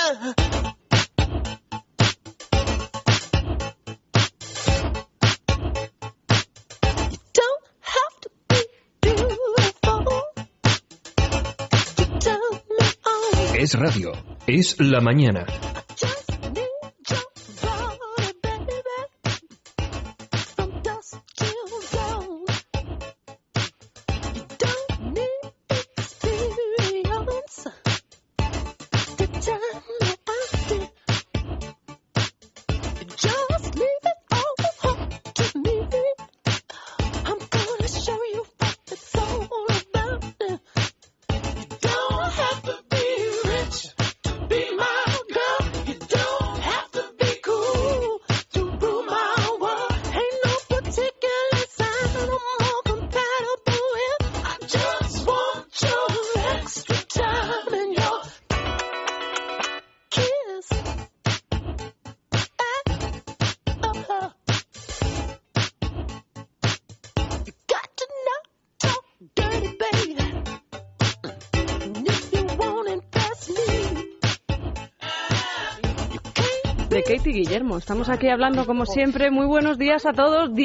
Es radio, es la mañana. Katie Guillermo. Estamos aquí hablando como siempre. Muy buenos días a todos.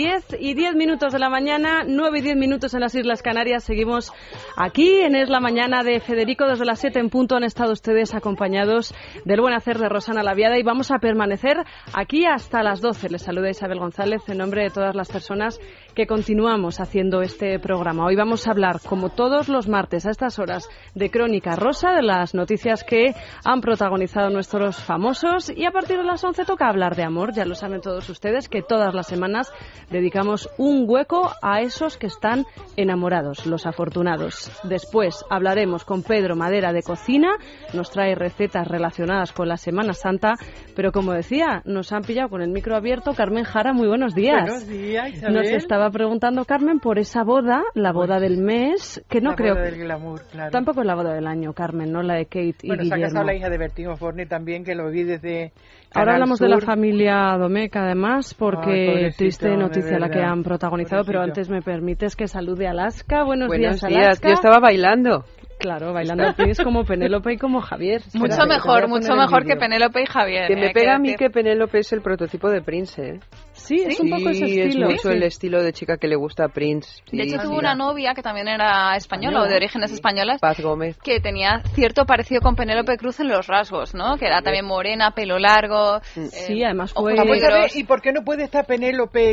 10:10 de la mañana, 9:10 en las Islas Canarias. Seguimos aquí en Es la Mañana de Federico. Desde las 7 en punto han estado ustedes acompañados del buen hacer de Rosana Laviada y vamos a permanecer aquí hasta las 12. Les saluda Isabel González en nombre de todas las personas que continuamos haciendo este programa. Hoy vamos a hablar, como todos los martes a estas horas, de Crónica Rosa, de las noticias que han protagonizado nuestros famosos, y a partir de las 11 toca hablar de amor. Ya lo saben todos ustedes que todas las semanas dedicamos un hueco a esos que están enamorados, los afortunados. Después hablaremos con Pedro Madera de cocina, nos trae recetas relacionadas con la Semana Santa, pero como decía, nos han pillado con el micro abierto. Carmen Jara, muy buenos días. Buenos días, Isabel. Nos estaba preguntando Carmen por esa boda, la boda del mes, que no creo... La boda del glamour, claro. Tampoco es la boda del año, Carmen, ¿no? La de Kate y Guillermo. Bueno, se ha casado la hija de Bertín Osborne también, que lo vi desde Ahora hablamos Sur. de la familia Domecq, además, porque Ay, triste noticia la que han protagonizado, pero antes me permites que salude a Alaska. Buenos días, Alaska. Yo estaba bailando. Claro, bailando el Prince como Penélope y como Javier. Mucho mejor que Penélope y Javier. Que me pega a mí que Penélope es el prototipo de Prince, ¿eh? Sí, es un poco ese estilo. Es mucho el estilo de chica que le gusta a Prince. De hecho, tuvo una novia que también era española o de orígenes españolas. Paz Gómez. Que tenía cierto parecido con Penélope Cruz en los rasgos, ¿no? Que era también morena, pelo largo. Sí, además fue... ¿Y por qué no puede estar Penélope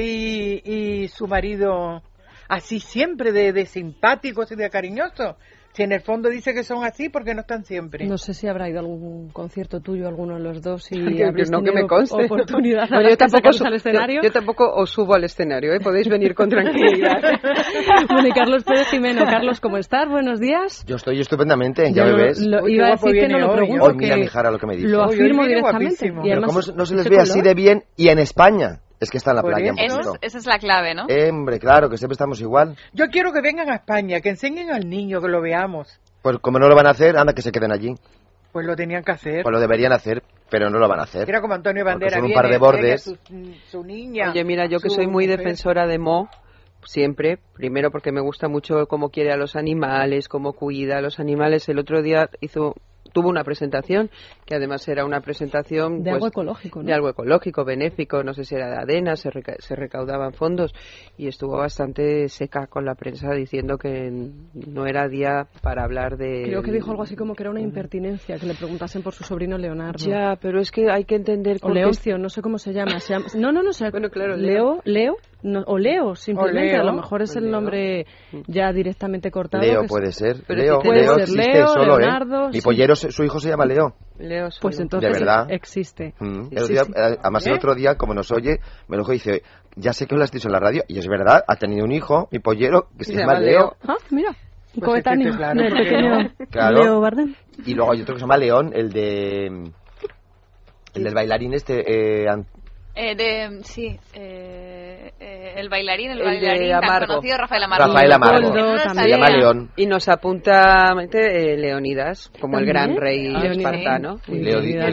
y su marido así siempre de simpáticos y de cariñosos? Si en el fondo dice que son así, ¿por qué no están siempre? No sé si habrá ido a algún concierto tuyo, alguno de los dos, y habréis tenido que me conste. Oportunidad no, yo tampoco os subo al escenario, ¿eh? Podéis venir con tranquilidad. Bueno, y Carlos Pérez Jimeno. Carlos, ¿cómo estás? Buenos días. Yo estoy estupendamente, ya me ves. Iba a decir que no lo pregunto. Hoy mira mi Jara lo que me dice. Lo afirmo directamente. Y además, ¿cómo no se les ve así de bien y en España? Es que está en la playa. Esa es la clave, ¿no? Hombre, claro, que siempre estamos igual. Yo quiero que vengan a España, que enseñen al niño, que lo veamos. Pues como no lo van a hacer, anda que se queden allí. Pues lo tenían que hacer. Pues lo deberían hacer, pero no lo van a hacer. Era como Antonio Banderas. Son un par de bordes. Su niña. Oye, mira, yo que soy muy defensora de Mo, siempre, primero porque me gusta mucho cómo quiere a los animales, cómo cuida a los animales. El otro día tuvo una presentación, que además era una presentación... De algo ecológico, ¿no? De algo ecológico, benéfico, no sé si era de ADENA, se recaudaban fondos, y estuvo bastante seca con la prensa diciendo que no era día para hablar de... Creo que dijo algo así como que era una impertinencia, que le preguntasen por su sobrino Leonardo. Ya, pero es que hay que entender... O Leoncio, no sé cómo se llama. No sé. Bueno, claro, Leo, o Leo, simplemente. Leo. A lo mejor es el nombre ya directamente cortado. Leo puede ser. Leo existe Leo, solo, Leonardo... Mi pollero, su hijo se llama Leo. Pues entonces ¿De verdad? existe. Además, el otro día, como nos oye, me lo dijo y dice, ya sé que lo has dicho en la radio, y es verdad, ha tenido un hijo, mi pollero, que se llama Leo. Ah, mira. Pues Coetáneo claro, del pequeño claro. Leo Bardem. Y luego hay otro que se llama León, el del bailarín el bailarín, de tan Amargo. conocido, Rafael Amargo. Rafael Amargo. Coldo, Se también. llama León. Y nos apunta Leonidas, como el ¿También? gran rey espartano. Sí. Leonidas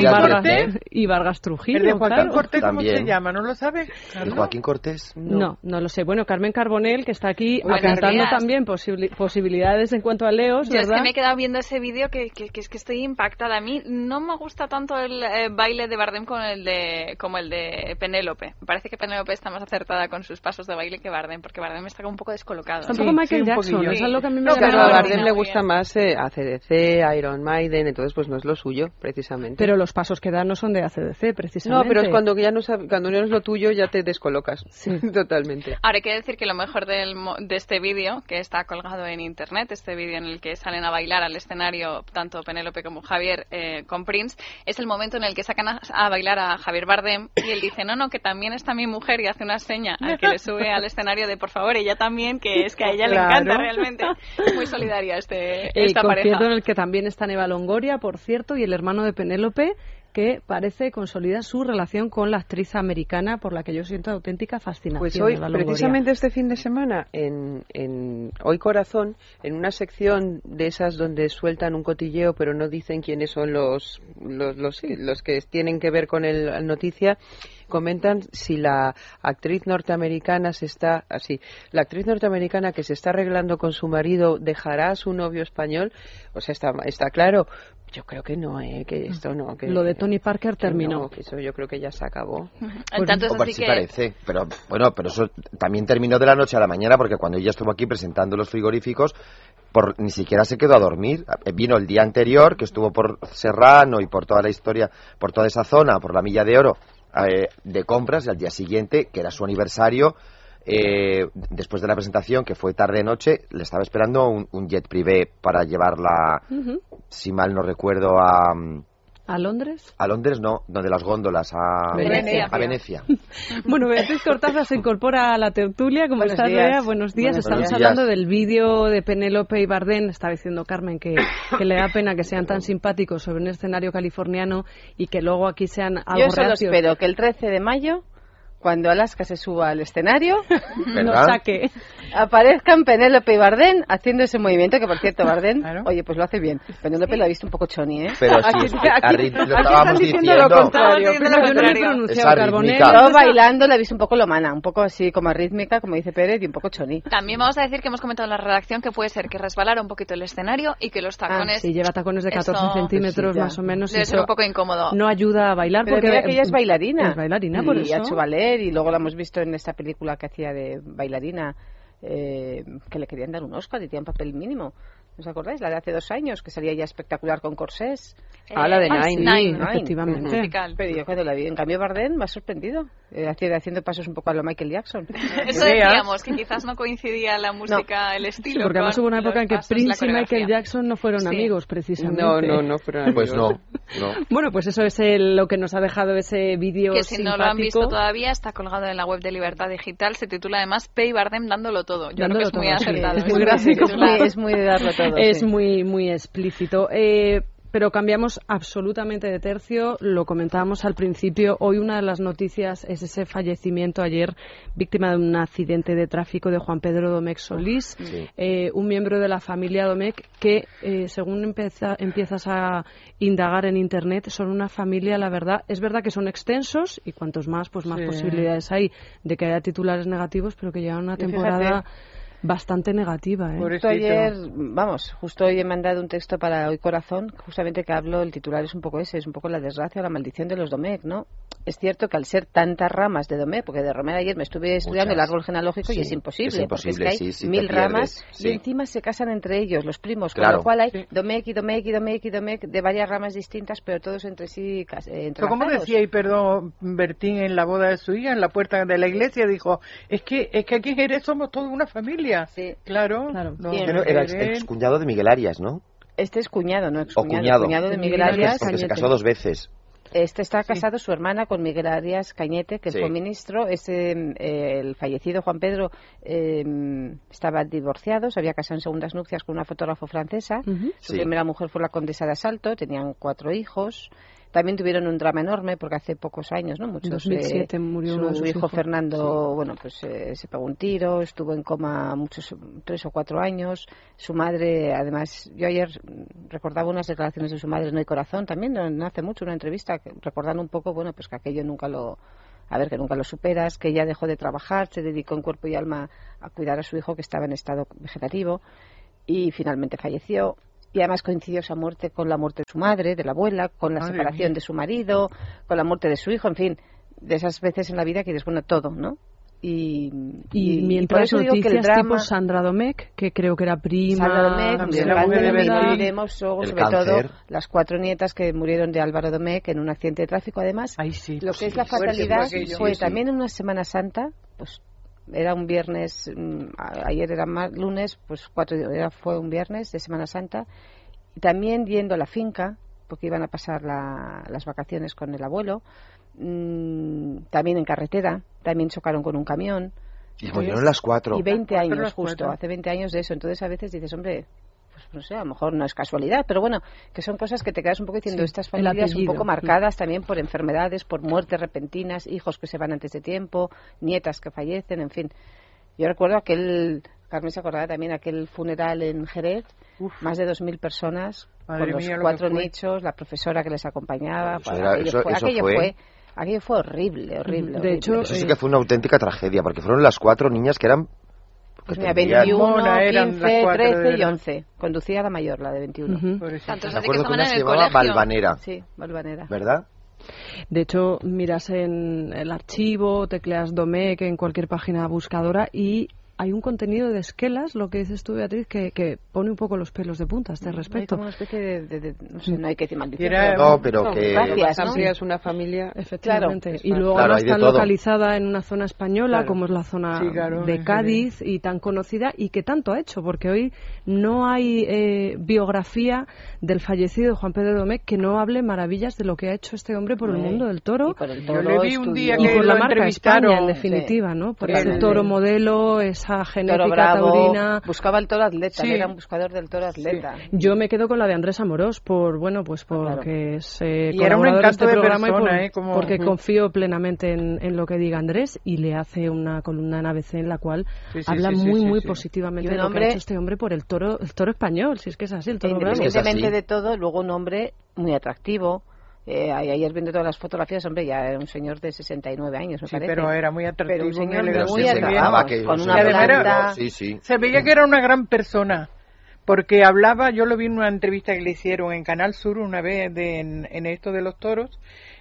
Y Vargas Trujillo. El de Joaquín claro. Cortés, ¿cómo También. se llama? ¿No lo sabes? ¿Y Joaquín Cortés? No lo sé. Bueno, Carmen Carbonell, que está aquí Buenos apuntando días. también posibilidades en cuanto a Leos, Yo es ¿verdad? que me he quedado viendo ese vídeo que es que estoy impactada. A mí no me gusta tanto el baile de Bardem como el de Penélope. Me parece que Penélope está más acertada con sus pasos de baile que Bardem, porque Bardem está como un poco descolocado. Está un poco Michael un Jackson, poquillo. eso es lo que a mí me No, llama Pero la a no, Bardem atención. le muy gusta bien. más AC/DC, Iron Maiden, entonces pues no es lo suyo, precisamente. Pero los pasos que da no son de ACDC, no, precisamente. pero es cuando ya cuando no es lo tuyo ya te descolocas. Sí. Totalmente. Ahora hay que decir que lo mejor de este vídeo, que está colgado en internet, este vídeo en el que salen a bailar al escenario tanto Penélope como Javier con Prince, es el momento en el que sacan a bailar a Javier Bardem y él dice, no, que también está mi mujer, y hace una seña al que le sube al escenario de por favor, ella también, que es que a ella le Claro. encanta realmente. Muy solidaria esta pareja. concierto en el que también está Eva Longoria, por cierto, y el hermano de Penélope, que parece consolida su relación con la actriz americana por la que yo siento auténtica fascinación. Pues hoy, Eva Longoria. precisamente este fin de semana, en Hoy Corazón, en una sección de esas donde sueltan un cotilleo pero no dicen quiénes son los que tienen que ver con la noticia, comentan si la actriz norteamericana la actriz norteamericana que se está arreglando con su marido dejará a su novio español. O sea, está claro. Yo creo que no, que esto no. Que, Lo de Tony Parker terminó. No, que eso yo creo que ya se acabó. Tanto es Hombre, así sí que parece, pero bueno, pero eso también terminó de la noche a la mañana, porque cuando ella estuvo aquí presentando los frigoríficos, ni siquiera se quedó a dormir. Vino el día anterior, que estuvo por Serrano y por toda la historia, por toda esa zona, por la Milla de Oro, de compras, y al día siguiente, que era su aniversario, después de la presentación, que fue tarde-noche, le estaba esperando un jet privé para llevarla, si mal no recuerdo, ¿A Londres? a Londres, no, donde las góndolas, a Venecia. A Venecia. Bueno, Beatriz Cortázar se incorpora a la tertulia. ¿Cómo Buenos estás, días. Bea? Buenos días. Buenos Estamos días. hablando del vídeo de Penélope y Bardem. Estaba diciendo Carmen que le da pena que sean tan simpáticos sobre un escenario californiano y que luego aquí sean algo Yo solo reacios. espero que el 13 de mayo, cuando Alaska se suba al escenario, Nos ¿Verdad? saque. aparezcan Penélope y Bardem haciendo ese movimiento, que por cierto, Bardem, Claro. oye, pues lo hace bien. Penélope lo ha visto un poco choni, ¿eh? Pero sí, Aquí- es que aquí- a ritmo, lo aquí estábamos están diciendo diciendo. lo contrario. Estamos Pero yo no le he contrario. pronunciado Esa Carbonell. rítmica. Yo bailando la he visto un poco lomana, un poco así como rítmica, como dice Pérez, y un poco choni. También vamos a decir que hemos comentado en la redacción que puede ser que resbalara un poquito el escenario y que los tacones Sí, lleva tacones de 14 Eso- centímetros Sí, ya. más o menos. y debe ser eso un poco incómodo. no ayuda a bailar Pero porque mira que ella es bailarina. Es bailarina, por y eso. ha hecho ballet, y luego la hemos visto en esta película que hacía de bailarina, que le querían dar un Oscar y tenía un papel mínimo. ¿No os acordáis? La de hace 2 años, que salía ya espectacular con corsés. La de Ah, sí, Nine. efectivamente. Musical. Pero yo cuando la vi, en cambio Bardem me ha sorprendido, haciendo pasos un poco a lo Michael Jackson. Eso decíamos, que quizás no coincidía la música, el Sí, estilo. porque además con hubo una época los en que pasos, la Prince y Michael coreografía. Jackson no fueron Sí. amigos, precisamente. No fueron Pues amigos. no. Bueno, pues eso es lo que nos ha dejado ese vídeo Que si no lo han visto simpático. todavía, está colgado en la web de Libertad Digital. Se titula además Pei Bardem dándolo todo. Yo Dándolo creo que es muy todo, sí. acertado. Es muy ese gráfico. titular. Es muy de darlo todo. Es sí. muy explícito. Pero cambiamos absolutamente de tercio. Lo comentábamos al principio. Hoy una de las noticias es ese fallecimiento ayer, víctima de un accidente de tráfico, de Juan Pedro Domecq Solís, Sí. un miembro de la familia Domecq que, según empiezas a indagar en Internet, son una familia, la verdad, es verdad que son extensos y cuantos más, pues más Sí. posibilidades hay de que haya titulares negativos, pero que llevan una Y fíjate, temporada bastante negativa, ¿eh? Pobrecito. Justo ayer, justo hoy he mandado un texto para Hoy Corazón, justamente que hablo, el titular es un poco ese, es un poco la desgracia o la maldición de los Domecq, ¿no? Es cierto que al ser tantas ramas de Domecq, porque de Romero ayer me estuve estudiando el Muchas. árbol genealógico y Sí, es imposible, es imposible, porque es que hay sí, te 1000 pierdes, ramas sí. y encima se casan entre ellos, los primos, con Claro. lo cual hay Sí. Domecq y Domecq y Domecq y Domecq de varias ramas distintas, pero todos entre sí Pero entrelazados. como decía, y perdón, Bertín en la boda de su hija, en la puerta de la iglesia, dijo, es que aquí en Jerez somos toda una familia. Sí. Claro. Claro. No, Bien. Pero era el Jerez. excuñado de Miguel Arias, ¿no? Este es cuñado, no O excuñado, cuñado. cuñado de Miguel Miguel Arias. Porque se Cañete. casó 2 veces. Este está casado, su hermana, con Miguel Arias Cañete, que Sí. fue ministro. El fallecido Juan Pedro estaba divorciado, se había casado en segundas nupcias con una fotógrafa francesa. Ujú. Su Sí. primera mujer fue la condesa de Asalto, tenían 4 hijos. También tuvieron un drama enorme porque hace pocos años, ¿no? En 2007 murió uno de su sus hijo hijos. Fernando, bueno, pues se pegó un tiro, estuvo en coma 3 o 4 años. Su madre, además, yo ayer recordaba unas declaraciones de su madre, No hay corazón, también no hace mucho, una entrevista, recordando un poco, bueno, pues que aquello nunca lo superas, que ella dejó de trabajar, se dedicó en cuerpo y alma a cuidar a su hijo que estaba en estado vegetativo y finalmente falleció. Y además coincidió esa muerte con la muerte de su madre, de la abuela, con la separación de su marido, con la muerte de su hijo, en fin, de esas veces en la vida que dices, bueno, todo, ¿no? Y mientras noticias tipo Sandra Domecq, que creo que era prima, Sandra Domecq, sobre cáncer. todo las 4 nietas que murieron de Álvaro Domecq en un accidente de tráfico. Además, lo que es la fatalidad fue también en una Semana Santa, pues era un viernes, ayer era lunes, pues fue un viernes de Semana Santa, y también yendo a la finca, porque iban a pasar las vacaciones con el abuelo, también en carretera, también chocaron con un camión. Y murieron las 4. Y 20 años, justo, hace 20 años de eso. Entonces a veces dices, hombre, pues no sé, a lo mejor no es casualidad, pero bueno, que son cosas que te quedas un poco diciendo, estas familias un poco marcadas también por enfermedades, por muertes repentinas, hijos que se van antes de tiempo, nietas que fallecen, en fin. Yo recuerdo Carmen se acordaba también, aquel funeral en Jerez, más de 2.000 personas, con los 4 nichos, la profesora que les acompañaba. Aquello fue horrible. De hecho, eso sí que fue una auténtica tragedia, porque fueron las 4 niñas que eran... Pues mira, 21, 15, 13 y 11. Conducía la mayor, la de 21. Me acuerdo que una se llamaba Valvanera. Sí, Valvanera. ¿Verdad? De hecho, miras en el archivo, tecleas Domecq en cualquier página buscadora y hay un contenido de esquelas, lo que dices tú, Beatriz, que pone un poco los pelos de punta a este respecto. Hay como una especie de no sé, no hay que decir maldición. Pero que... Gracias, ¿no? Es una familia... Efectivamente. Claro, y luego no está localizada en una zona española, como es la zona de Cádiz, y tan conocida, y que tanto ha hecho, porque hoy no hay biografía del fallecido Juan Pedro Domecq que no hable maravillas de lo que ha hecho este hombre por el mundo del toro. Y por el toro, yo le vi un día y que por la lo marca España, en definitiva, ¿no? Por ese toro modelo, esa genética toro bravo, taurina. Buscaba el toro atleta, era un buscador del toro atleta. Yo me quedo con la de Andrés Amorós porque es y era un colaborador de este programa persona, y porque confío plenamente en lo que diga Andrés, y le hace una columna en ABC en la cual habla muy positivamente de lo que ha hecho este hombre por el toro español, si es que es así, el toro bravo. Independientemente de todo, luego un hombre muy atractivo. Ayer viendo todas las fotografías, hombre, ya era un señor de 69 años, me parece. Pero era muy atractivo. Pero un señor muy atractivo, con una planta. Se veía que era una gran persona, porque hablaba, yo lo vi en una entrevista que le hicieron en Canal Sur una vez en esto de los toros,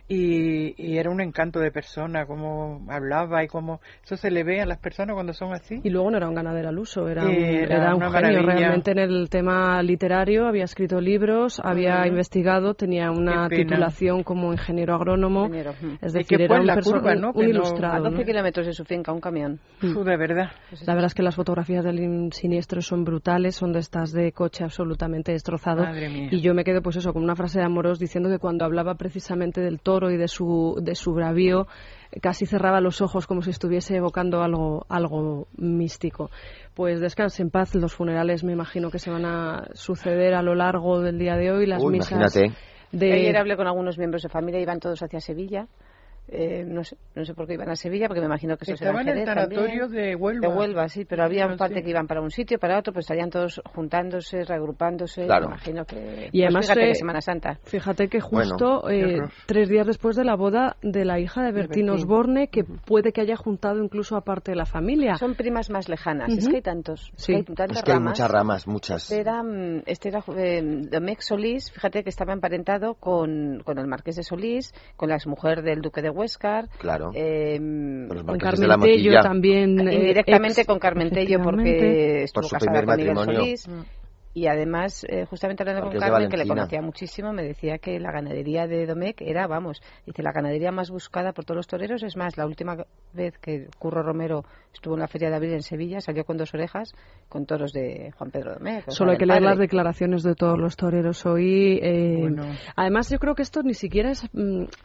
y era un encanto de persona, cómo hablaba y cómo eso se le ve a las personas cuando son así. Y luego no era un ganadero al uso, era un genio maravilla. Realmente en el tema literario, había escrito libros, había investigado, tenía una titulación como ingeniero agrónomo, es decir, era un ilustrado. A 12 kilómetros de su finca, un camión. De verdad. La verdad es que las fotografías del siniestro son brutales, son de estas de coche absolutamente destrozado. Madre mía. Y yo me quedo pues eso, con una frase de Amorós diciendo que cuando hablaba precisamente del toro y de su bravío, casi cerraba los ojos como si estuviese evocando algo místico. Pues descanse en paz. Los funerales me imagino que se van a suceder a lo largo del día de hoy. Las misas Ayer hablé con algunos miembros de familia, iban todos hacia Sevilla. No sé por qué iban a Sevilla, porque me imagino que eso será en el sanatorio de Huelva. De Huelva, sí, pero había un parte que iban para un sitio, para otro, pues estarían todos juntándose, reagrupándose. Claro. Me imagino que... Y además, fíjate que Semana Santa. Fíjate que justo 3 días después de la boda de la hija de Bertín Osborne, que puede que haya juntado incluso a parte de la familia. Son primas más lejanas, es que hay tantos. Sí. Hay tantas que hay ramas. muchas ramas, muchas. Este era Domecq Solís, fíjate que estaba emparentado con el marqués de Solís, con la exmujer del duque de Huéscar. Claro. Con Carmen Tello también. Indirectamente con Carmen Tello, porque estuvo casada con Miguel Solís. Y además, justamente hablando con Carmen, que le conocía muchísimo, me decía que la ganadería de Domecq era, dice, la ganadería más buscada por todos los toreros. Es más, la última vez que Curro Romero estuvo en la Feria de Abril en Sevilla, salió con 2 orejas con toros de Juan Pedro Domecq. Solo hay que leer las declaraciones de todos los toreros hoy. Además, yo creo que esto ni siquiera es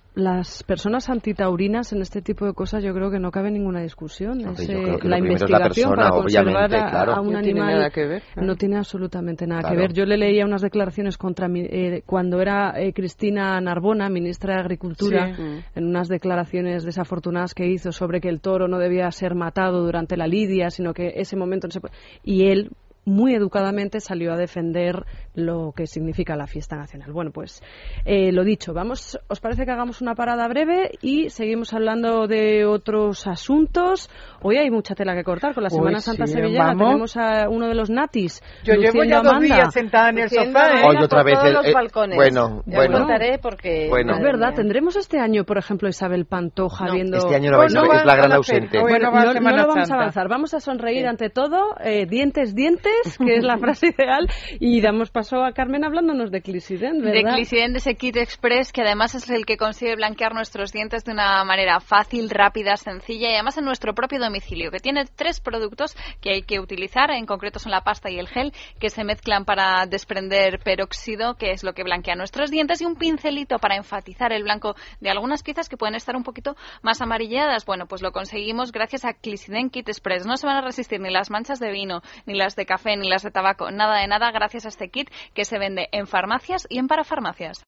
las personas antitaurinas en este tipo de cosas yo creo que no cabe ninguna discusión. Hombre, yo creo que la lo primero es investigación la persona, para conservar obviamente, claro. a un No tiene animal nada que ver, claro. no tiene absolutamente nada Claro. que ver. Yo le leía unas declaraciones cuando era Cristina Narbona, ministra de Agricultura, Sí. en unas declaraciones desafortunadas que hizo sobre que el toro no debía ser matado durante la lidia, sino que ese momento no se puede... Y él muy educadamente salió a defender lo que significa la fiesta nacional. Bueno, pues lo dicho, ¿os parece que hagamos una parada breve y seguimos hablando de otros asuntos? Hoy hay mucha tela que cortar con la Semana Santa sí, sevillana. vamos. Tenemos a uno de los natis. Yo llevo luciendo ya a 2 Amanda. días sentada en el Luciendo sofá. a Amanda Hoy otra por vez todos el- los balcones. bueno, Ya bueno. os contaré porque... Bueno. Es madre verdad, mía. tendremos este año, por ejemplo, a Isabel Pantoja No, viendo... Este año no vais a ver, es la gran ausente. Hoy Bueno, no va a no Semana lo vamos a Santa. avanzar. Vamos a sonreír ante todo, dientes, que es la frase ideal, y damos paso a Carmen hablándonos de Clisiden, De ¿verdad? Clisiden, de ese kit express que además es el que consigue blanquear nuestros dientes de una manera fácil, rápida, sencilla y además en nuestro propio domicilio, que tiene 3 productos que hay que utilizar, en concreto son la pasta y el gel, que se mezclan para desprender peróxido, que es lo que blanquea nuestros dientes, y un pincelito para enfatizar el blanco de algunas piezas que pueden estar un poquito más amarilladas. Bueno, pues lo conseguimos gracias a Clisiden Kit Express. No se van a resistir ni las manchas de vino, ni las de café, ni las de tabaco, nada de nada, gracias a este kit que se vende en farmacias y en parafarmacias.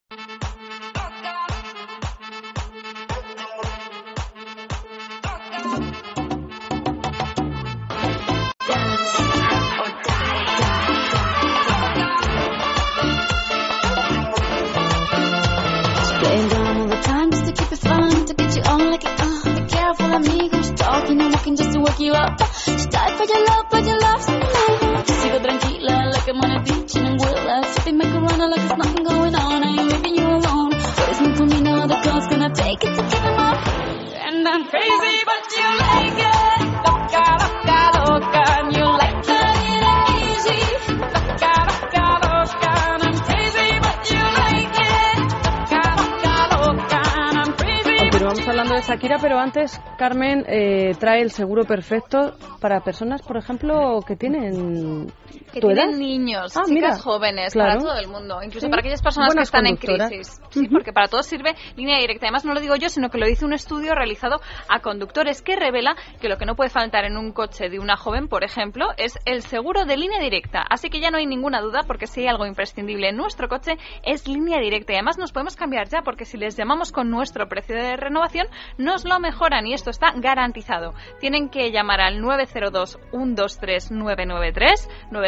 Getting down all the time just to keep it fun, to get you on like it, be careful amigos, talking and walking just to wake you up. Just die for your love, but your love's tonight. Sigo tranquila, like I'm on a beach in Anguilla, sipping macarona like there's nothing going on. I ain't leaving you alone. What is meant for me, no other girl's gonna take it to keep him up. And I'm crazy, but you like it. Loca, loca, loca, and you like that it ain't easy. Loca, loca, loca, and I'm crazy, but you like it. Loca, loca, loca, and I'm crazy. Continuamos hablando de Shakira, pero antes, Carmen trae el seguro perfecto para personas, por ejemplo, que tienen... Que ¿Tu edad? tienen niños, Ah, chicas mira, jóvenes, claro. para todo el mundo, incluso Sí. para aquellas personas Buenas que están conductoras. en crisis. Sí, porque para todos sirve línea directa. Además, no lo digo yo, sino que lo dice un estudio realizado a conductores que revela que lo que no puede faltar en un coche de una joven, por ejemplo, es el seguro de línea directa. Así que ya no hay ninguna duda, porque si hay algo imprescindible en nuestro coche es línea directa. Y además nos podemos cambiar ya, porque si les llamamos con nuestro precio de renovación, nos lo mejoran y esto está garantizado. Tienen que llamar al 902-123-993,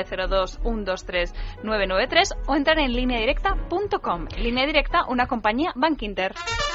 902-123-993 o entrar en lineadirecta.com. Línea Directa, una compañía Bankinter.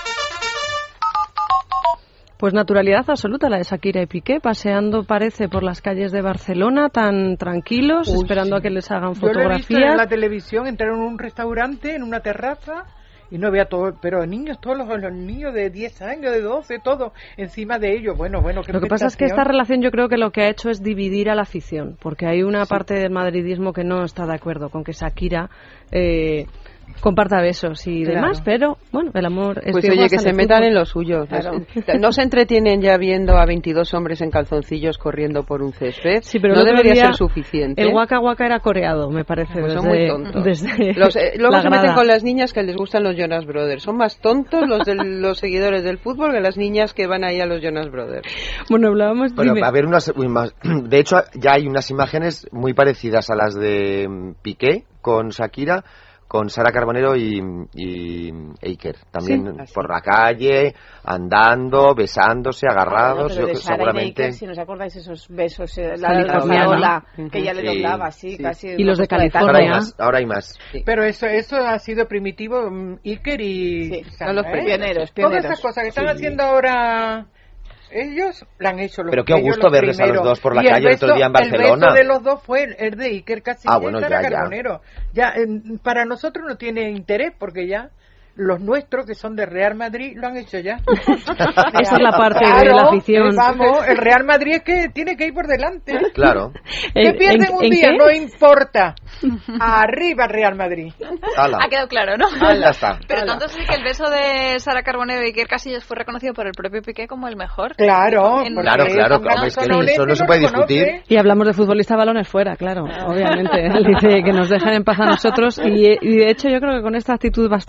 Pues naturalidad absoluta la de Shakira y Piqué, paseando parece por las calles de Barcelona tan tranquilos, esperando a que les hagan Yo lo he visto en fotografías. la televisión, entraron en un restaurante, en una terraza, y no había todo, pero niños, todos los niños de 10 años, de 12, todo encima de ellos. Bueno, qué Lo que pasa es que esta tentación. relación yo creo que lo que ha hecho es dividir a la afición, porque hay una parte del madridismo que no está de acuerdo con que Shakira comparta besos y Claro. demás, pero bueno, el amor es Pues viejo oye, hasta que en se el metan fútbol. en lo suyo. Claro. No se entretienen ya viendo a 22 hombres en calzoncillos corriendo por un césped. Sí, pero no el otro debería día ser suficiente. El Waka Waka era coreado, me parece. Pues son desde- muy tontos. desde Luego la se meten grada. con las niñas que les gustan los Jonas Brothers. Son más tontos los seguidores del fútbol que las niñas que van ahí a los Jonas Brothers. Bueno, hablábamos... Bueno, dime. a ver, de hecho, ya hay unas imágenes muy parecidas a las de Piqué con Shakira, con Sara Carbonero y Iker. También Sí. por la calle, andando, besándose, agarrados. Pero Yo de que Sara y de seguramente... Iker, si nos acordáis esos besos, la Californiana. rozarola, que ya le Sí, doblaba así, sí. casi. Y los de una cosa California. Ahora hay tacón. más, ahora hay más. Pero eso ha sido primitivo, Iker y Sí, Sara, son los pioneros, pioneros. Todas esas cosas que están Sí. haciendo ahora ellos, la han hecho los Pero qué ellos gusto los verles a los primeros. dos por la Y el calle el otro día en Barcelona. El beso de los dos fue el de Iker Casillas Ah, bueno, y Sara ya. Carbonero. Ya, para nosotros no tiene interés porque ya los nuestros que son de Real Madrid lo han hecho ya. Esa es la parte de Claro, la afición. Vamos, el Real Madrid es que tiene que ir por delante. Claro. Que pierden un ¿En día, qué? no importa. Arriba Real Madrid. Hala. Ha quedado claro, ¿no? Ya está. Pero tanto sí que el beso de Sara Carbonero y Iker Casillas fue reconocido por el propio Piqué como el mejor. Claro, En- porque Claro, claro, son hombre, es que ganazones eso no que se puede los conoce. discutir. Y hablamos de futbolista balones fuera, claro, obviamente. Él dice que nos dejen en paz a nosotros y de hecho yo creo que con esta actitud bastante natural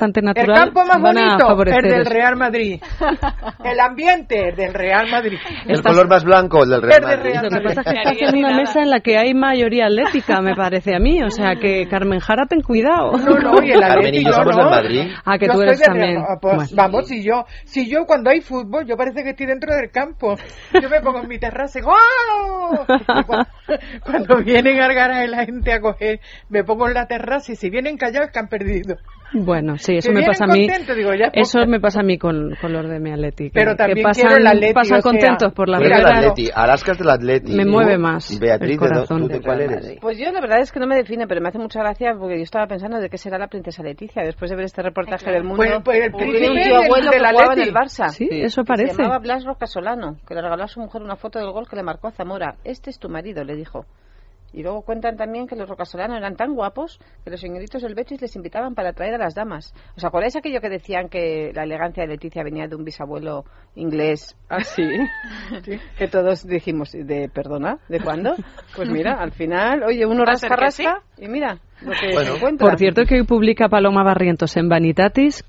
electoral campo más van a bonito, favorecer el del eso. Real Madrid. El ambiente, el del Real Madrid. El color más blanco, el del Real El del Madrid. Real Lo que pasa es que estás en una mesa en la que hay mayoría atlética, me parece a mí. O sea que Carmen Jara, ten cuidado. No, y el Carmen y yo somos del Madrid. Ah, que Yo tú soy eres del también. Real- pues, Bueno. Vamos, si yo cuando hay fútbol, yo parece que estoy dentro del campo. Yo me pongo en mi terraza y ¡wow! Y cuando vienen a la gente a coger, me pongo en la terraza y si vienen callados es que han perdido. Bueno, sí, eso Que me vienen pasa a mí. contentos, digo, ya, Eso pues. me pasa a mí con los de mi Atleti. Pero también que pasan, quiero el Atleti, pasan o sea, contentos por la Tú eres del verdad. Atleti, Alaska es del Atleti. Me mueve más Y Beatriz, el corazón. ¿tú de cuál eres? Pues yo la verdad es que no me define, pero me hace mucha gracia porque yo estaba pensando de qué será la princesa Leticia después de ver este reportaje del Mundo. Pues el que tiene un príncipe tío abuelo del que jugaba en Atleti. el Barça. Sí, eso Que parece. se llamaba Blas Rocasolano, que le regaló a su mujer una foto del gol que le marcó a Zamora. Este es tu marido, le dijo. Y luego cuentan también que los rocasolanos eran tan guapos que los señoritos del Betis les invitaban para atraer a las damas. ¿Os acordáis aquello que decían que la elegancia de Leticia venía de un bisabuelo inglés? Así. Que todos dijimos, ¿perdona? ¿De cuándo? Pues mira, al final, oye, uno rasca y mira lo que se encuentra. Por cierto, que hoy publica Paloma Barrientos en Vanitatis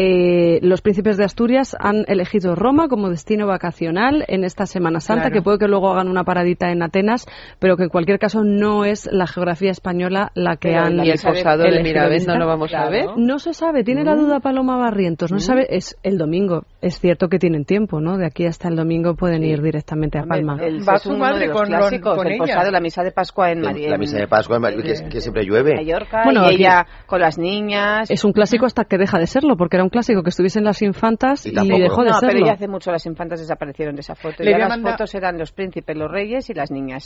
que los príncipes de Asturias han elegido Roma como destino vacacional en esta Semana Santa, Claro. que puede que luego hagan una paradita en Atenas, pero que en cualquier caso no es la geografía española la que Pero han la Y el misa de- posado de elegido Miravent no visitar. lo vamos a ver. No se sabe, tiene la duda Paloma Barrientos, no se sabe, es el domingo. Es cierto que tienen tiempo, ¿no? De aquí hasta el domingo pueden ir directamente a Palma. Va Es su uno madre de los con clásicos, con el ella. posado, la misa de Pascua en La misa de Pascua en Madrid, que siempre llueve. Mallorca, Bueno, y aquí- ella con las niñas. Es un clásico hasta que deja de serlo, porque era un clásico que estuviesen las infantas Y y, tampoco. dejó de No, pero serlo. ya hace mucho las infantas desaparecieron de esa foto. Le Ya voy a las mandar- fotos eran los príncipes, los reyes y las niñas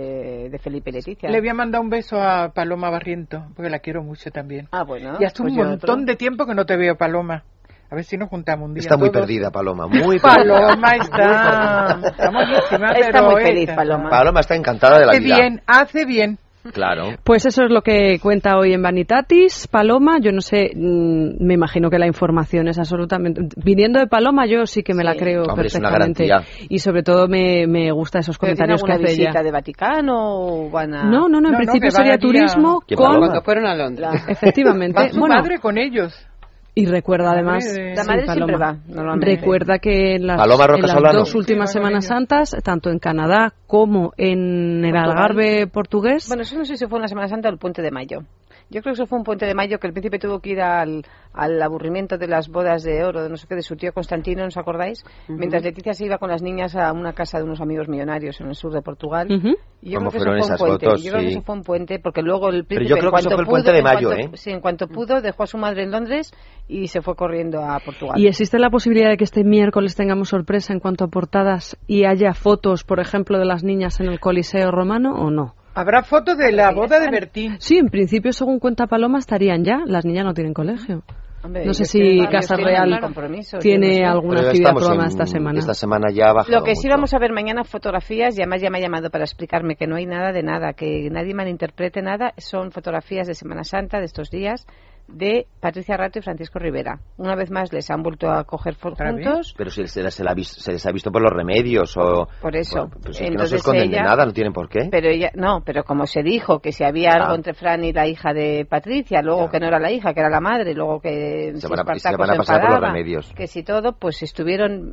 de Felipe y Leticia. Le voy a mandar un beso a Paloma Barriento, porque la quiero mucho también. Ah, bueno. Y hace pues un yo montón otro. de tiempo que no te veo, Paloma. A ver si nos juntamos un día. Está muy todos. perdida, Paloma, muy perdida. Paloma está monísima, Está pero muy feliz, esta- Paloma. Paloma está encantada de la vida. Hace bien. Claro. Pues eso es lo que cuenta hoy en Vanitatis, Paloma. Yo no sé, me imagino que la información es absolutamente... Viniendo de Paloma, yo sí que me la Sí. creo Hombre, es una perfectamente. garantía. Y sobre todo me gusta esos ¿Pero tiene comentarios que alguna hace visita ella. de Vaticano o van a...? No, en No, principio que van sería allí a- turismo ¿Qué con... Paloma? Cuando fueron a Londres. Efectivamente. Va su Bueno, madre con ellos. y recuerda La además... madre de- La sí, madre siempre Paloma. va, normalmente. Recuerda que en las, Paloma Roca en las Solano. dos últimas Sí, va con Semanas ellos. Santas, tanto en Canadá como en el Portugal. Algarve portugués... Bueno, eso no sé si fue una Semana Santa o el Puente de Mayo. Yo creo que eso fue un Puente de Mayo que el príncipe tuvo que ir al aburrimiento de las bodas de oro, de no sé qué, de su tío Constantino, ¿no os acordáis? Mientras Leticia se iba con las niñas a una casa de unos amigos millonarios en el sur de Portugal. Ujú. Y yo Como creo que fueron eso fue esas un puente. fotos, Yo creo que sí. eso fue un puente porque luego el príncipe, yo creo que eso fue el puente de mayo, Sí, en cuanto pudo, dejó a su madre en Londres y se fue corriendo a Portugal. ¿Y existe la posibilidad de que este miércoles tengamos sorpresa en cuanto a portadas y haya fotos, por ejemplo, de las niñas en el Coliseo Romano o no? Habrá fotos de la boda de Bertín. Sí, en principio, según cuenta Paloma, estarían ya. Las niñas no tienen colegio. Hombre, No sé ellos si tienen- Casa ellos tienen Real compromisos, tiene yo no sé. alguna Pero ya actividad estamos programada en- esta semana. Esta semana ya ha bajado Lo que sí mucho. vamos a ver mañana fotografías, y además ya me ha llamado para explicarme que no hay nada de nada, que nadie malinterprete nada, son fotografías de Semana Santa de estos días de Patricia Rato y Francisco Rivera. Una vez más les han vuelto a coger ¿Otra vez? juntos. Pero si se les ha visto por los remedios o... Por eso. Bueno, pues es que no se Entonces esconden de ella- nada, no tienen por qué. Pero ella, no, pero como se dijo que si había algo Ah. entre Fran y la hija de Patricia, luego Ya. que no era la hija, que era la madre, luego que Se si van a- Espartaco se van a se pasar por los enfadaba, remedios. que si todo, pues estuvieron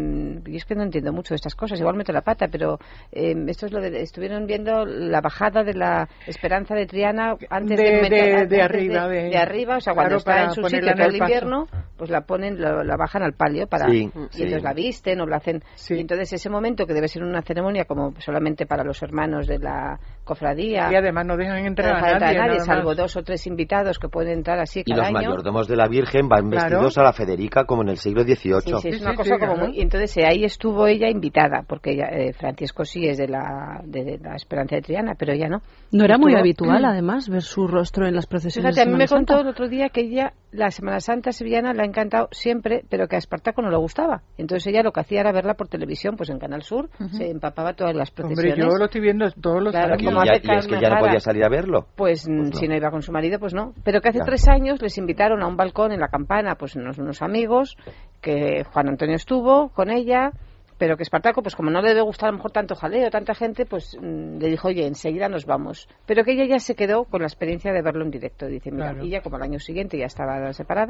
yo es que no entiendo mucho de estas cosas, igual meto la pata, pero esto es lo de, estuvieron viendo la bajada de la esperanza de Triana antes De arriba, o sea, cuando claro, está para en su ponerla sitio en todo el el paso. invierno, pues la ponen, la bajan al palio para Sí, y sí. entonces la visten o la hacen. Sí. Y entonces ese momento que debe ser una ceremonia como solamente para los hermanos de la cofradía. Y además no dejan No entrar deja a entrar nadie. a nadie, nada salvo más. 2 o 3 invitados que pueden entrar así Y cada los año. mayordomos de la Virgen van Claro. vestidos a la Federica como en el siglo XVIII. Sí, sí, es Sí, una sí, cosa sí, como claro. muy... Y entonces ahí estuvo ella invitada, porque ella, Francisco sí es de la Esperanza de Triana, pero ella no. No era muy Estuvo- habitual, además, ver su rostro en las procesiones Fíjate, a de mí me Semana contó Santa. el otro día que ella, la Semana Santa sevillana, le ha encantado siempre, pero que a Espartaco no le gustaba. Entonces ella lo que hacía era verla por televisión, pues en Canal Sur, se empapaba todas las Hombre, procesiones. yo lo estoy viendo todos los Claro, años. Y, como ya, hace y es que Carmen ya no Jara. podía salir a verlo. Pues, Pues no. si no iba con su marido, pues no. Pero que hace Ya. 3 años les invitaron a un balcón en La Campana, pues unos amigos, que Juan Antonio estuvo con ella, pero que Espartaco, pues como no le debe gustar a lo mejor tanto jaleo, tanta gente, pues le dijo, oye, enseguida nos vamos. Pero que ella ya se quedó con la experiencia de verlo en directo. Dice, mira, Claro. y ya como al año siguiente ya estaba separada,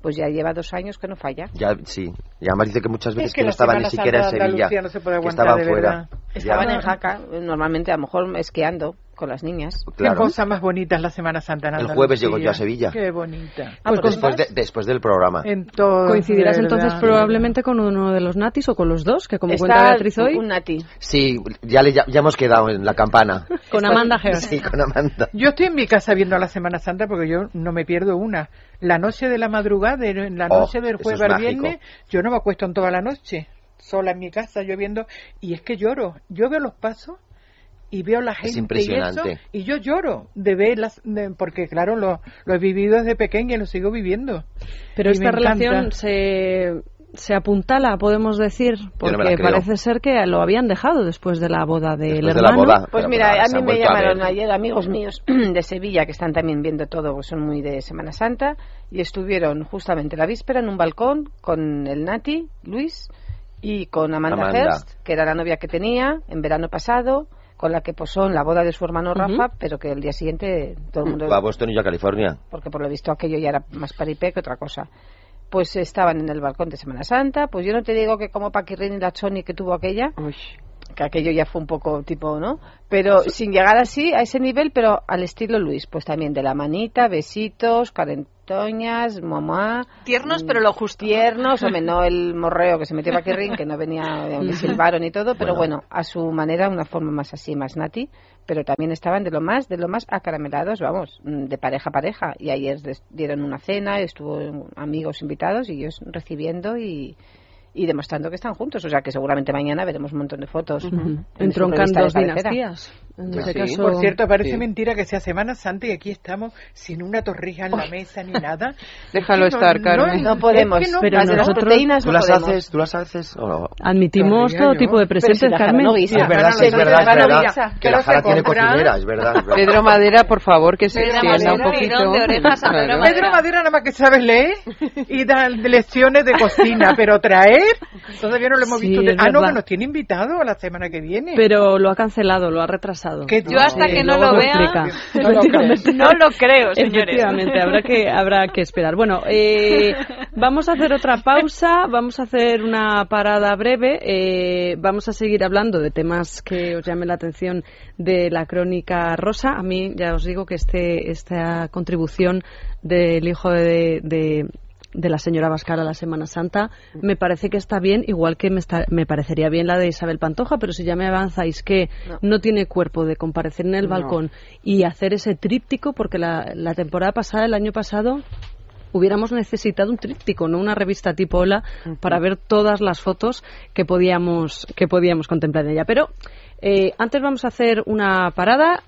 pues ya lleva 2 años que no falla. Ya, sí. Y además dice que muchas veces Es que no la estaban ni Semana siquiera en Santa de Sevilla, Andalucía no se puede que aguantar, estaban de fuera. verdad. Estaban Ya. en Jaca, normalmente a lo mejor esquiando con las niñas. Qué Claro. cosa más bonita es la Semana Santa en El Andalucía. jueves llego yo a Sevilla. Qué bonita. Pues Después del programa. En todo, Coincidirás de entonces verdad. probablemente con uno de los natis o con los dos, que como cuenta Está Beatriz hoy, un nati. Sí, ya hemos quedado en la campana. con Amanda Hearst. Sí, con Amanda. Yo estoy en mi casa viendo la Semana Santa porque yo no me pierdo una. La noche de la madrugada, en la noche del eso jueves es al mágico. viernes, yo no me acuesto en toda la noche, sola en mi casa, yo viendo, y es que lloro. Yo veo los pasos y veo la gente impresionante. y eso, y yo lloro de verlas, porque claro, lo he vivido desde pequeña y lo sigo viviendo. Pero Y esta me encanta. relación se apuntala, podemos decir, Yo no porque me la creo. parece ser que lo habían dejado después de la boda del Después de la hermano. boda. Pues Pero mira, ahora a se mí han me vuelto a llamaron ver. ayer amigos míos de Sevilla que están también viendo todo, pues son muy de Semana Santa, y estuvieron justamente la víspera en un balcón con el nati, Luis, y con Amanda Hearst, que era la novia que tenía en verano pasado, con la que posó en la boda de su hermano Rafa, pero que el día siguiente todo el mundo... Va a Boston y yo a California. Porque por lo visto aquello ya era más paripé que otra cosa. Pues estaban en el balcón de Semana Santa, pues yo no te digo que como Paquirrín y la Choni que tuvo aquella, que aquello ya fue un poco tipo, ¿no? Pero sin llegar así, a ese nivel, pero al estilo Luis, pues también de la manita, besitos, carentoñas, mamá... Tiernos, pero lo justo. Tiernos, hombre, no el morreo que se metió Paquirrín, que no venía, aunque silbaron y todo, pero bueno, a su manera, una forma más así, más nati, pero también estaban de lo más acaramelados, vamos, de pareja a pareja, y ayer dieron una cena, estuvo amigos invitados y ellos recibiendo y demostrando que están juntos, o sea que seguramente mañana veremos un montón de fotos. Entroncan dos dinastías. dinastías. En Sí. este caso, Por cierto, parece Sí. mentira que sea Semana Santa y aquí estamos sin una torrija en la mesa ni nada. Déjalo Es que estar, Carmen. No podemos, es que no, pero las de las nosotros- proteínas ¿Tú no las podemos. haces o no? admitimos Torrilla, todo yo. tipo de Pero presentes, si la Jara Carmen. no guisa. Sí, es verdad, no, sí, es no, verdad, es no, verdad. guisa. Que Pero la se Jara tiene compra. cocinera, es verdad. Es verdad. Pedro Madera, por favor, que se Pedro extienda un Madera, poquito. tirón de orejas a Pedro Claro. Madera. Pedro Madera nada más que sabe leer y dar lecciones de cocina, pero traer, todavía no lo hemos Sí, visto. es No, verdad. que nos tiene invitado a la semana que viene. Pero lo ha cancelado, lo ha retrasado. ¿Qué Yo hasta que no luego lo lo vea, explica. No lo creo. no lo creo, señores. Efectivamente, habrá que esperar. Bueno, vamos a hacer otra pausa, vamos a hacer una parada breve, vamos a seguir hablando de temas que os llamen la atención de la crónica rosa. A mí ya os digo que esta contribución del hijo de la señora Bascal a la Semana Santa me parece que está bien, igual que me parecería bien la de Isabel Pantoja, pero si ya me avanzáis que no tiene cuerpo de comparecer en el balcón y hacer ese tríptico, porque la temporada pasada, el año pasado, hubiéramos necesitado un tríptico, no una revista tipo Hola, para ver todas las fotos que podíamos contemplar en ella. Pero antes vamos a hacer una parada.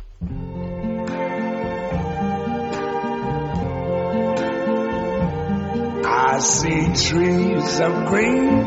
I see trees of green,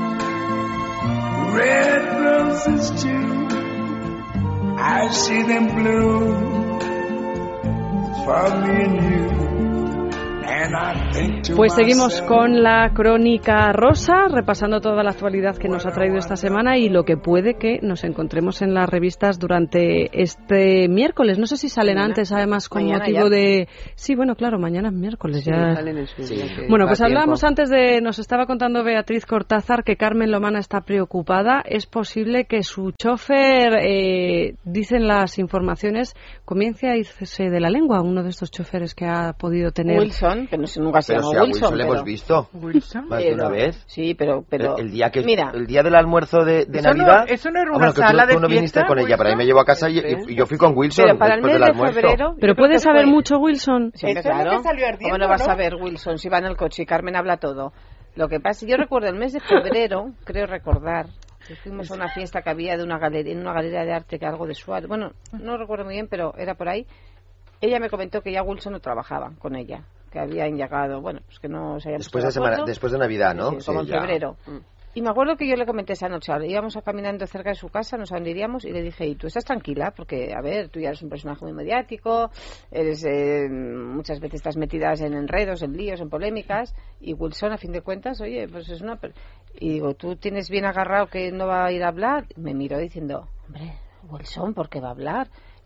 red roses too. I see them bloom for me and you. And I think to Pues seguimos myself, con la crónica rosa, repasando toda la actualidad que nos ha traído esta semana y lo que puede que nos encontremos en las revistas durante este miércoles. No sé si salen Mañana. antes, además, con Mañana motivo ya. de... Sí, bueno, claro, mañana es miércoles. Sí, ya... salen en su Sí. día que Bueno, da pues hablábamos tiempo. antes nos estaba contando Beatriz Cortázar que Carmen Lomana está preocupada. Es posible que su chofer, dicen las informaciones, comience a irse de la lengua, uno de estos choferes que ha podido tener... Wilson, que no sé, nunca se Pero llamó si a Wilson, Wilson le pero... hemos visto Wilson. más de una vez. Sí, pero El día que mira, el día del almuerzo de Eso Navidad. eso no era Ah, una bueno, que sala tú de no viniste fiesta, con ella, pero ahí me Wilson. llevó a casa y yo fui con Wilson pero para el después mes del de almuerzo. febrero... Pero yo creo puede que saber fue- mucho Wilson. Sí, hombre, Eso es lo claro. que salió ardiendo, ¿Cómo no vas ¿no? a ver Wilson si va en el coche y Carmen habla todo? Lo que pasa, yo recuerdo el mes de febrero, creo recordar, que fuimos a una fiesta que había de una galería, en una galería de arte, que algo de Suárez. Bueno, no recuerdo muy bien, pero era por ahí. Ella me comentó que ya Wilson no trabajaba con ella, que habían llegado, bueno, pues que no se habían Después puesto de de acuerdo. después de Navidad, ¿no? Sí, como en ya. febrero. Y me acuerdo que yo le comenté esa noche, íbamos caminando cerca de su casa, nos iríamos y le dije, ¿y tú estás tranquila? Porque, a ver, tú ya eres un personaje muy mediático, eres muchas veces estás metidas en enredos, en líos, en polémicas, y Wilson, a fin de cuentas, oye, pues es una... Y digo, ¿tú tienes bien agarrado que no va a ir a hablar? Me miró diciendo, hombre, Wilson, ¿por qué va a hablar?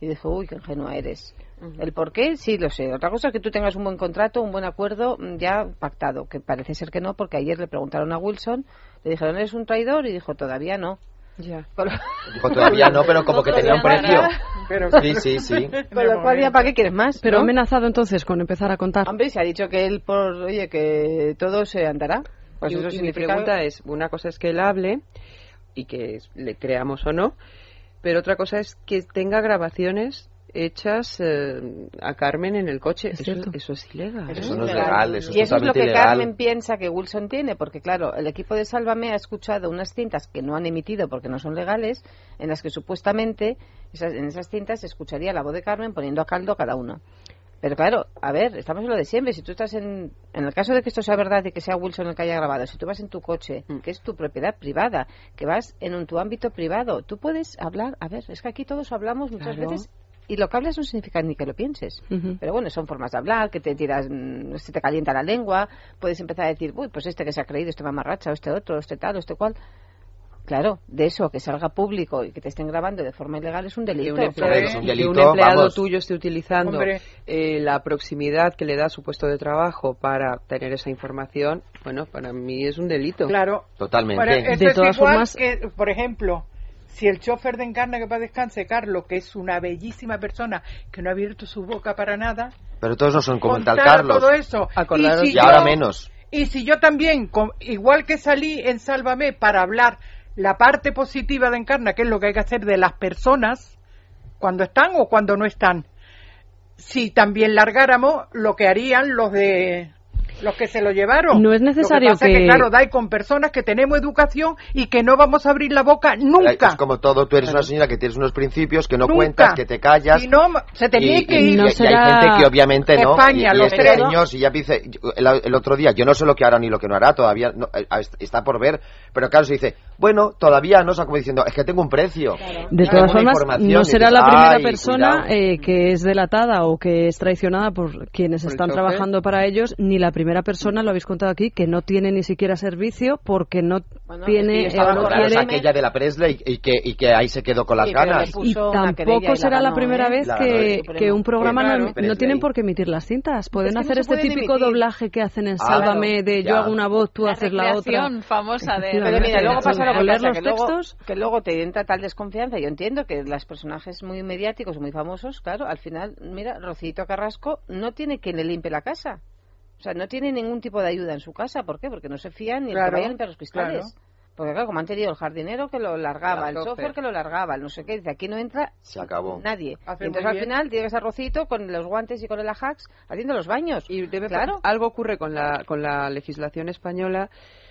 Y dije, uy, qué ingenua eres. El por qué, sí lo sé. Otra cosa es que tú tengas un buen contrato, un buen acuerdo ya pactado, que parece ser que no, porque ayer le preguntaron a Wilson, le dijeron, ¿eres un traidor? Y dijo, todavía no. Ya. Dijo, todavía no, pero como que tenía un precio. Pero Sí. Con lo cual, ya, ¿para qué quieres más? Pero ¿no? amenazado entonces con empezar a contar. Hombre, se ha dicho que él, oye, que todo se andará. Pues eso y mi significa... pregunta es, una cosa es que él hable y que le creamos o no, pero otra cosa es que tenga grabaciones hechas a Carmen en el coche. Eso es ilegal. Eso no es legal, eso es y eso es lo totalmente que ilegal. Carmen piensa que Wilson tiene, porque claro, el equipo de Sálvame ha escuchado unas cintas que no han emitido porque no son legales, en las que supuestamente en esas cintas se escucharía la voz de Carmen poniendo a caldo a cada uno. Pero claro, a ver, estamos en lo de siempre. Si tú estás en el caso de que esto sea verdad y que sea Wilson el que haya grabado, si tú vas en tu coche, que es tu propiedad privada, que vas en tu ámbito privado, tú puedes hablar. A ver, es que aquí todos hablamos muchas veces. Y lo que hablas no significa ni que lo pienses. Pero bueno, son formas de hablar, que te tiras, se te calienta la lengua, puedes empezar a decir, uy, pues este que se ha creído, este mamarracha, o este otro, o este tal, o este cual. Claro, de eso, que salga público y que te estén grabando de forma ilegal es un delito. Que un empleado tuyo esté utilizando la proximidad que le da a su puesto de trabajo para tener esa información, bueno, para mí es un delito. Claro. Totalmente. Bueno, eso de es todas igual formas, que, por ejemplo, si el chofer de Encarna, que para descanse, Carlos, que es una bellísima persona, que no ha abierto su boca para nada... Pero todos no son como el tal contara Carlos. todo eso. Acordaros, y ahora menos. Y si yo también, igual que salí en Sálvame para hablar la parte positiva de Encarna, que es lo que hay que hacer de las personas, cuando están o cuando no están, si también largáramos lo que harían los que se lo llevaron. No es necesario lo que pasa es que, claro, da con personas que tenemos educación y que no vamos a abrir la boca nunca. Es como todo, tú eres una señora que tienes unos principios, que no cuentas, que te callas. Si no, se te tiene que ir. No y hay gente que obviamente no. España, y este señor, si ya dice, el otro día, yo no sé lo que hará ni lo que no hará, todavía no, está por ver, pero claro, se dice, bueno, todavía no, o sea, como diciendo, es que tengo un precio. Claro. De todas formas, no será la primera persona que es delatada o que es traicionada por quienes están trabajando para ellos, ni la primera persona, lo habéis contado aquí, que no tiene ni siquiera servicio porque no tiene... Es aquella de la Presley y que ahí se quedó con las ganas. Y tampoco será la primera vez que un programa no tienen por qué emitir las cintas. Pueden hacer este típico doblaje que hacen en Sálvame, de yo hago una voz, tú haces la otra. Famosa de... Pero mira, luego pasa lo que leer pasa, los textos, que luego te entra tal desconfianza. Yo entiendo que los personajes muy mediáticos, muy famosos, claro, al final, mira, Rocito Carrasco no tiene quien le limpie la casa. O sea, no tiene ningún tipo de ayuda en su casa. ¿Por qué? Porque no se fían ni el que vaya a limpiar los cristales. Claro. Porque claro, como han tenido el jardinero que lo largaba, el chofer que lo largaba, el no sé qué, dice, aquí no entra nadie. Y entonces al final tienes a Rocito con los guantes y con el Ajax haciendo los baños. Y algo ocurre con la legislación española,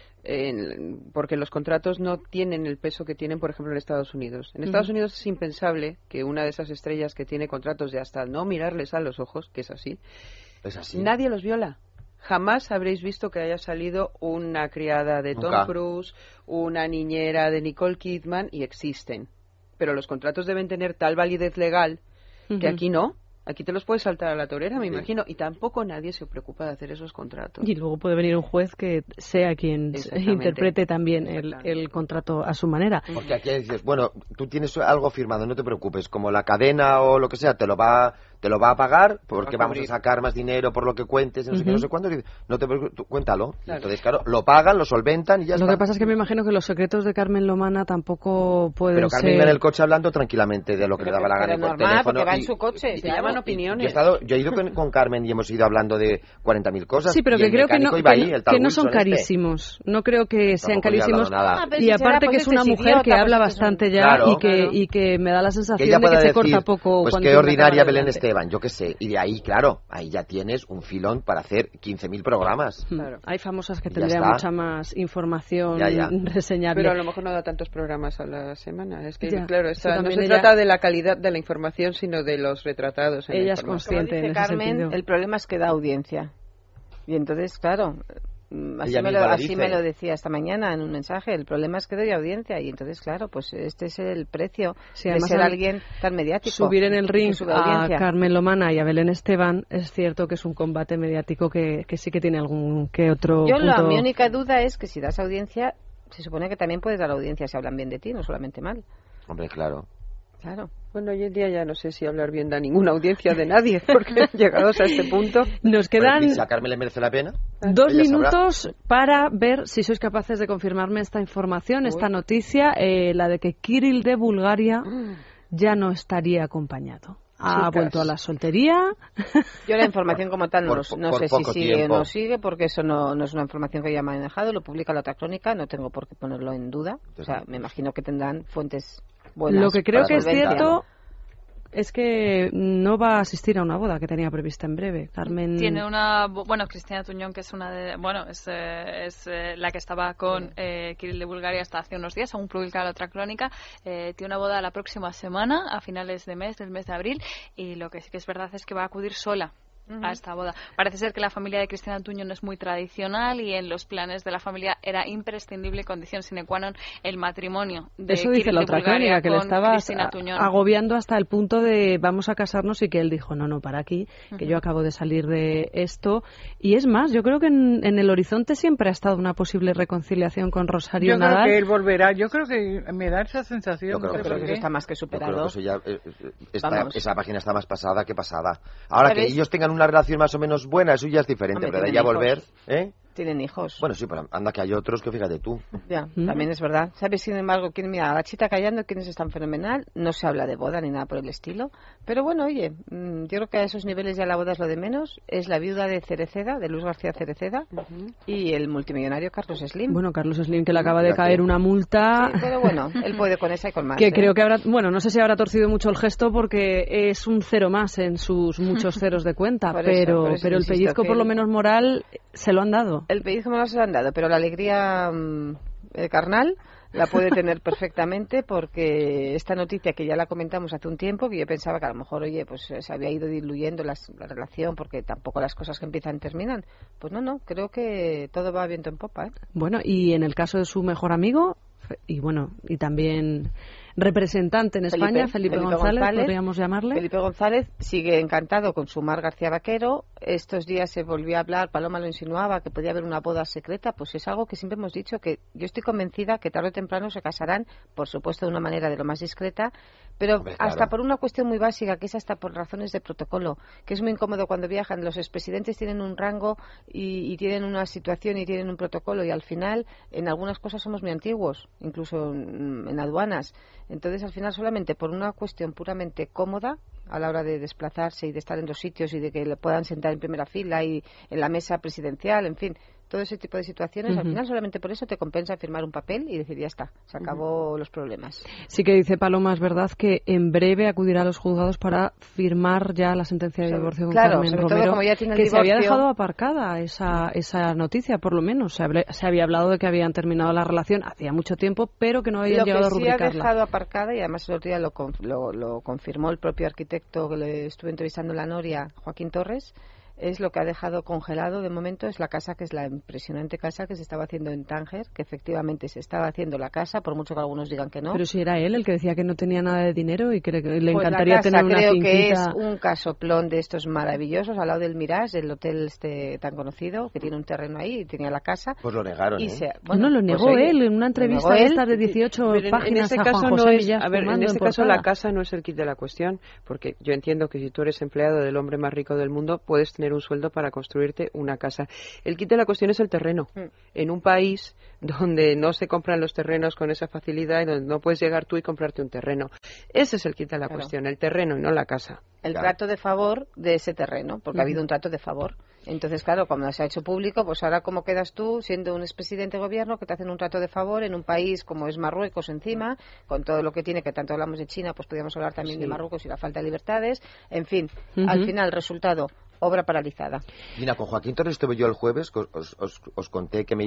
porque los contratos no tienen el peso que tienen, por ejemplo, en Estados Unidos. En Estados Unidos es impensable que una de esas estrellas que tiene contratos de hasta no mirarles a los ojos, que es así, nadie los viola. Jamás habréis visto que haya salido una criada de Tom Cruise, una niñera de Nicole Kidman, y existen. Pero los contratos deben tener tal validez legal que aquí no. Aquí te los puedes saltar a la torera, me imagino, y tampoco nadie se preocupa de hacer esos contratos. Y luego puede venir un juez que sea quien interprete también el contrato a su manera. Porque aquí dices, bueno, tú tienes algo firmado, no te preocupes, como la cadena o lo que sea, te lo va a pagar porque vamos a sacar más dinero por lo que cuentes, no sé qué, no sé cuándo, y dices, no te preocupes, tú, cuéntalo. Claro. Entonces, claro, lo pagan, lo solventan y ya está. Lo que pasa es que me imagino que los secretos de Carmen Lomana tampoco pueden ser... Pero Carmen iba en el coche hablando tranquilamente de lo que le daba la gana por teléfono. Porque va en su coche, se llaman opiniones. Yo he ido con Carmen y hemos ido hablando de 40.000 cosas. Sí, pero que creo que no son carísimos. No creo que sean carísimos. Y aparte que es una mujer que habla bastante ya y que me da la sensación de que se corta poco. Pues qué ordinaria Belén Esteban, yo qué sé. Y de ahí, claro, ahí ya tienes un filón para hacer 15.000 programas. Claro. Hay famosas que tendrían mucha más información reseñable. Pero a lo mejor no da tantos programas a la semana. Es que, claro, no se trata de la calidad de la información, sino de los retratados. Ella es consciente en ese Carmen, sentido. El problema es que da audiencia. Y entonces, claro, así me lo decía esta mañana en un mensaje, el problema es que doy audiencia. Y entonces, claro, pues este es el precio de ser alguien tan mediático. Subir en el ring a Carmen Lomana y a Belén Esteban, es cierto que es un combate mediático que sí que tiene algún que otro punto. Mi única duda es que si das audiencia, se supone que también puedes dar audiencia si hablan bien de ti, no solamente mal. Hombre, claro. Claro. Bueno, hoy en día ya no sé si hablar bien da ninguna audiencia de nadie, porque llegados a este punto... Nos quedan ¿A Carmen le merece la pena? 2 Ella minutos sabrá. para ver si sois capaces de confirmarme esta información, esta noticia, la de que Kirill de Bulgaria ya no estaría acompañado. Ha Chicas. vuelto a la soltería. Yo la información como tal no Por sé si poco sigue tiempo. o no sigue, porque eso no es una información que ya me ha manejado, lo publica la otra crónica, no tengo por qué ponerlo en duda. O sea, me imagino que tendrán fuentes buenas. Lo que creo para que es solvencia. cierto es que no va a asistir a una boda que tenía prevista en breve. Carmen Tiene Cristina Tuñón, que es una de, es la que estaba con Kirill de Bulgaria hasta hace unos días, según publica la otra crónica. Tiene una boda la próxima semana, a finales del mes de abril, y lo que sí que es verdad es que va a acudir sola a esta boda. Parece ser que la familia de Cristina Tuñón es muy tradicional y en los planes de la familia era imprescindible, condición sine qua non, el matrimonio de Eso dice Kirill la de otra Bulgaria crónica, que le con estaba Cristina Tuñón. agobiando hasta el punto de vamos a casarnos, y que él dijo no, para aquí, que yo acabo de salir de esto. Y es más, yo creo que en el horizonte siempre ha estado una posible reconciliación con Rosario Yo Nadal. creo que él volverá. Yo creo que me da esa sensación. Yo creo Yo creo que eso está más que Yo creo superado. que eso ya, Vamos. esa página está más pasada que pasada. Ahora que ¿Sabes? ellos tengan una relación más o menos buena, eso ya es diferente, Hombre, pero de ahí tienen a volver, hijos. Tienen hijos. Bueno, sí, pero anda que hay otros que fíjate tú. Ya, también es verdad. ¿Sabes, sin embargo, mira, la Chita callando, quienes están fenomenal? No se habla de boda ni nada por el estilo. Pero bueno, oye, yo creo que a esos niveles ya la boda es lo de menos. Es la viuda de Cereceda, de Luis García Cereceda, y el multimillonario Carlos Slim. Bueno, Carlos Slim, que le acaba de caer una multa. Sí, pero bueno, él puede con esa y con más. Que creo que habrá, no sé si habrá torcido mucho el gesto, porque es un cero más en sus muchos ceros de cuenta, Por pero eso el insisto pellizco que por lo menos moral se lo han dado. El pellizco moral se lo han dado, pero la alegría carnal la puede tener perfectamente, porque esta noticia que ya la comentamos hace un tiempo, que yo pensaba que a lo mejor, oye, pues se había ido diluyendo la relación, porque tampoco las cosas que empiezan terminan. Pues no, creo que todo va viento en popa, ¿eh? Bueno, y en el caso de su mejor amigo, y también representante en España, Felipe González, podríamos llamarle. Felipe González sigue encantado con su Mar García Vaquero. Estos días se volvió a hablar, Paloma lo insinuaba, que podía haber una boda secreta. Pues es algo que siempre hemos dicho, que yo estoy convencida que tarde o temprano se casarán, por supuesto de una manera de lo más discreta, pero Hombre, hasta claro. por una cuestión muy básica, que es hasta por razones de protocolo, que es muy incómodo cuando viajan. Los expresidentes tienen un rango y tienen una situación y tienen un protocolo, y al final en algunas cosas somos muy antiguos, incluso en aduanas. Entonces, al final, solamente por una cuestión puramente cómoda a la hora de desplazarse y de estar en los sitios y de que le puedan sentar en primera fila y en la mesa presidencial, en fin, todo ese tipo de situaciones, al final solamente por eso te compensa firmar un papel y decir ya está, se acabó los problemas. Sí que dice Paloma, es verdad, que en breve acudirá a los juzgados para firmar ya la sentencia de divorcio con Claro, Carmen sobre todo Romero, como ya tiene el que se había divorcio. dejado aparcada esa noticia, por lo menos. Se había hablado de que habían terminado la relación hacía mucho tiempo, pero que no habían llegado a Lo que sí ha rubricarla. dejado aparcada, y además el otro día lo confirmó el propio arquitecto que le estuve entrevistando en la Noria, Joaquín Torres, es lo que ha dejado congelado de momento, es la casa, que es la impresionante casa que se estaba haciendo en Tánger, que efectivamente se estaba haciendo la casa, por mucho que algunos digan que no. Pero si era él el que decía que no tenía nada de dinero y que le Pues encantaría la casa, tener una creo finquita. que es un casoplón de estos maravillosos al lado del Mirage, el hotel tan conocido, que tiene un terreno ahí y tenía la casa. Pues lo negaron, Y No, lo negó oye, él en una entrevista de estas de 18 Pero páginas en este a caso Juan José no es, Millás a ver, en firmando este en caso portada. la casa no es el kit de la cuestión, porque yo entiendo que si tú eres empleado del hombre más rico del mundo puedes tener un sueldo para construirte una casa. El kit de la cuestión es el terreno. En un país donde no se compran los terrenos con esa facilidad y donde no puedes llegar tú y comprarte un terreno. Ese es el kit de la cuestión, el terreno y no la casa. El trato de favor de ese terreno, porque ha habido un trato de favor. Entonces, claro, cuando se ha hecho público, pues ahora cómo quedas tú siendo un expresidente de gobierno que te hacen un trato de favor en un país como es Marruecos encima, con todo lo que tiene, que tanto hablamos de China, pues podríamos hablar también de Marruecos y la falta de libertades. En fin, al final, resultado, obra paralizada. Mira, con Joaquín Torres estuve yo el jueves, que os conté que me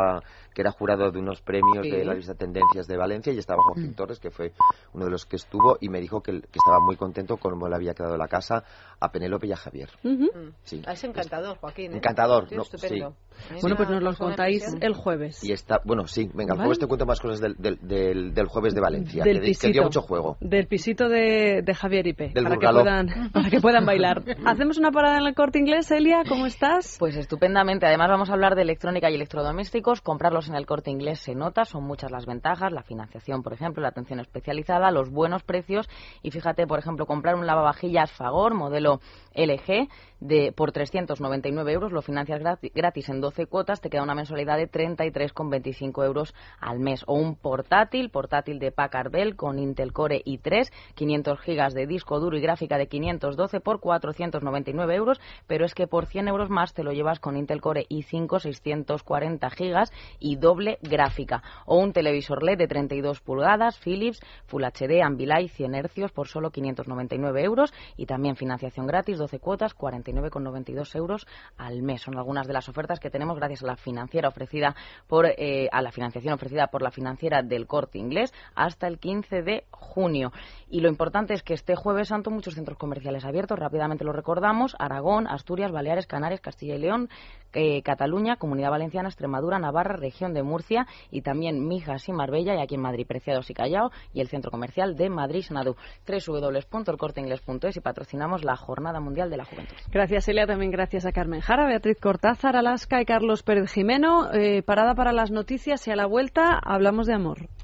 que era jurado de unos premios de la revista Tendencias de Valencia, y estaba Joaquín Torres, que fue uno de los que estuvo, y me dijo que estaba muy contento con cómo le había quedado la casa a Penélope y a Javier. Sí. Es encantador, Joaquín. Encantador, Tío, no, estupendo. Bueno, pues nos lo contáis el jueves. Y está, bueno, sí, venga, el ¿Vale? jueves te cuento más cosas del jueves de Valencia, Del que dio mucho juego. Del pisito de Javier Ipe, Del para Burgaló. que puedan bailar. Hacemos una parada en el Corte Inglés. Elia, ¿cómo estás? Pues estupendamente. Además vamos a hablar de electrónica y electrodomésticos. Comprarlos en el Corte Inglés se nota, son muchas las ventajas, la financiación, por ejemplo, la atención especializada, los buenos precios. Y fíjate, por ejemplo, comprar un lavavajillas Fagor modelo LG por 399 euros, lo financias gratis en 12 cuotas, te queda una mensualidad de 33,25 euros al mes. O un portátil de Packard Bell con Intel Core i3, 500 gigas de disco duro y gráfica de 512 por 499 euros, pero es que por 100 euros más te lo llevas con Intel Core i5, 640 gigas y doble gráfica. O un televisor LED de 32 pulgadas, Philips, Full HD, Ambilight, 100 hercios por solo 599 euros y también financiación gratis, 12 cuotas, 49,92 euros al mes. Son algunas de las ofertas que tenemos gracias a la financiación ofrecida por la financiera del Corte Inglés hasta el 15 de junio. Y lo importante es que este Jueves Santo muchos centros comerciales abiertos, rápidamente lo recordamos: Aragón, Asturias, Baleares, Canarias, Castilla y León, Cataluña, Comunidad Valenciana, Extremadura, Navarra, Región de Murcia y también Mijas y Marbella, y aquí en Madrid Preciados y Callao y el Centro Comercial de Madrid Sanadú. www.elcorteinglés.es, y patrocinamos la Jornada Mundial de la Juventud. Gracias, Elia. También gracias a Carmen Jara, Beatriz Cortázar, Alaska y Carlos Pérez Jimeno. Parada para las noticias y a la vuelta hablamos de amor.